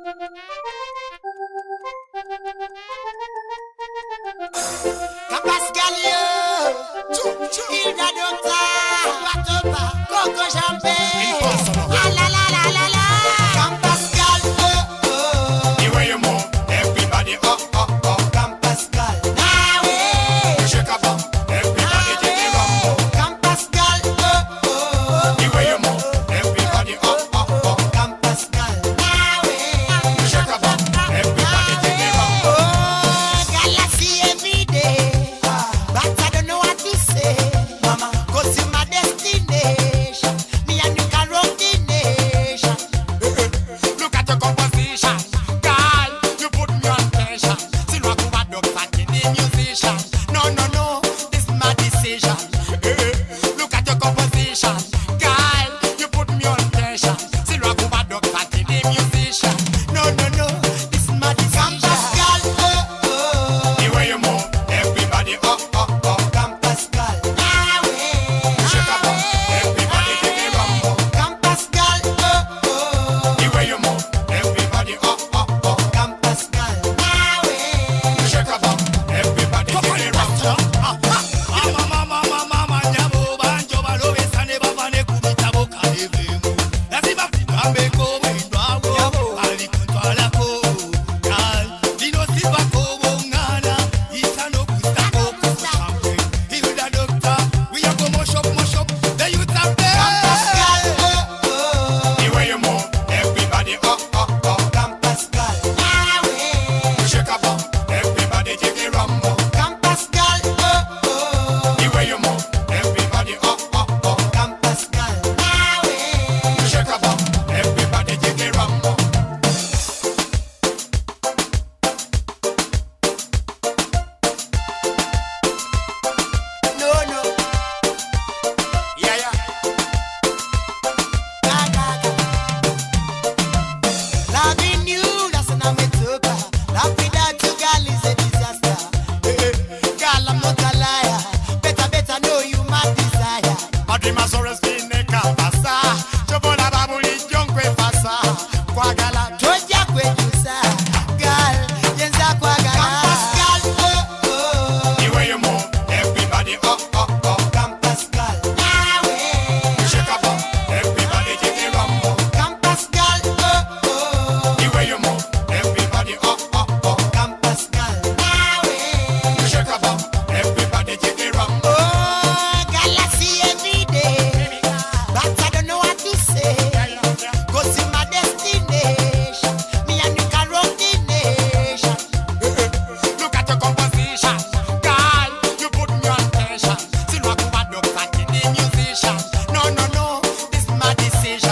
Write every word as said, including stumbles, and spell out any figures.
Pascal yo, Hilda Doctor, Patopa, Coco Champagne, ah la la la la la. Come Pascal, oh oh. The way you move, everybody up up up. Come Pascal, ah way. Shake a bum, everybody take it rumble. Come Pascal, oh oh. The way you move, everybody up up up. Come Pascal, ah way. Shake a bum, everybody take it rumble. Oh, Galaxy every day. But I don't know what to say, Mama, cause you're my destination. Me and you can rock the nation. Look at your composition, girl. You put me on tension. See what you are doing, fucking the musician. No, no, no, this is my decision. Look at your composition, girl. You put me on tension. See what you are doing, fucking the musician. No, no, no, this is my decision. Come Pascal, oh, oh. The way you move, everybody up up up. Come Pascal, ah way. Shake a bum, everybody take it rumble. Come Pascal, oh, oh. The way you move, everybody up up up. Come Pascal, ah way. Shake a bum, everybody take it rumble. Mama, mama, mama, nyabo, banjo, balo, besane, babane, kubita, boka, evemu. Lazima pikambe kobo, indwago, ali kontwala ko. Kal, dino sipa kobo, ngana, itano kusta kobo, champe. Hilda Doctor, we are go mosh up, mosh up, the youth up there. Come Pascal, oh, oh. The way you move, everybody up up up. Come Pascal, ah way. Shake a bum, everybody take it rumble. Come Pascal, oh, oh. The way you move, everybody up up up. Come Pascal, ah way. Shake a bum, everybody take it rumble. No, no, Yeah, yeah. ga, ga, ga. Loving you, that's an ametoka. Love without you, girl, is a disaster. Girl, I'm not a liar. Better, better know you my desire. Adima sores vine kabasa. Chobola babuli jonkwe fasa. Kwa gala. Toja kwejusa, girl, yenza kwa gara. Come Pascal, oh, oh. The way you move, everybody up up up. Come Pascal, ah way. Shake a bum, everybody take it rumble. Come Pascal, oh, oh. The way you move, everybody up up up. Come Pascal, ah way. Shake a bum, everybody take it rumble. Oh, Galaxy every day. But I don't know what to say. Cause you're my destination. Me and you can rock the nation. Look at your composition, girl. You put me on tension. See what you are doing, fucking the musician. No, no, no, this is my decision.